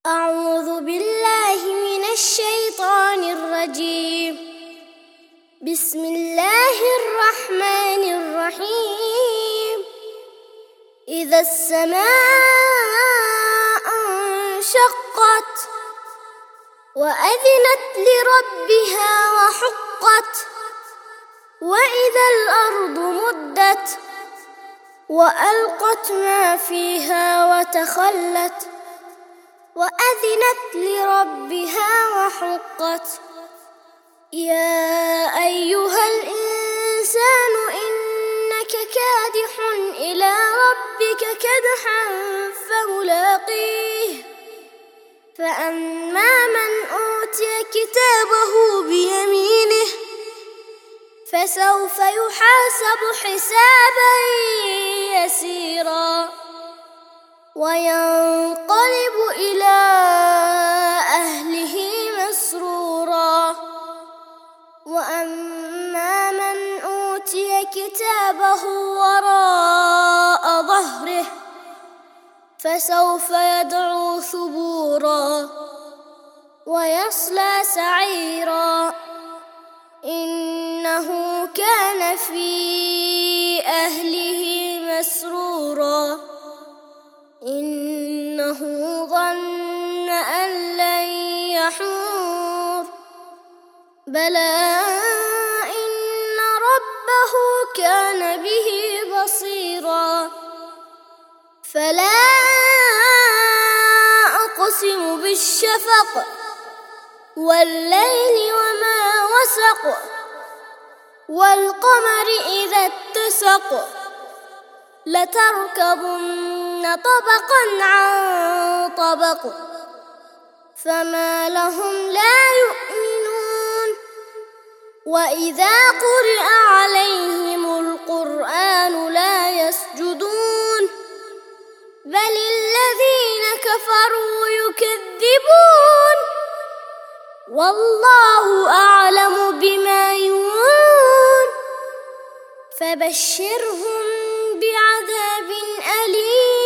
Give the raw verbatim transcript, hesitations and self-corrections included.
أعوذ بالله من الشيطان الرجيم. بسم الله الرحمن الرحيم. إذا السماء انشقت وأذنت لربها وحقت وإذا الأرض مدت وألقت ما فيها وتخلت وأذنت لربها وحقت. يا أيها الإنسان إنك كادح إلى ربك كدحا فملاقيه. فأما من أوتي كتابه بيمينه فسوف يحاسب حسابا يسيرا وينقلب إلى أهله مسرورا. وأما من أوتي كتابه وراء ظهره فسوف يدعو ثبورا ويصلى سعيرا. إنه كان في أهله مسرورا. إنه ظن أن لن يحور. بلى إن ربه كان به بصيرا. فلا أقسم بالشفق والليل وما وسق والقمر إذا اتسق لتركبن طبقا عن طبق فما لهم لا يؤمنون. وإذا قرئ عليهم القرآن لا يسجدون بل الذين كفروا يكذبون. والله أعلم بما يوعون. فبشرهم بعذاب أليم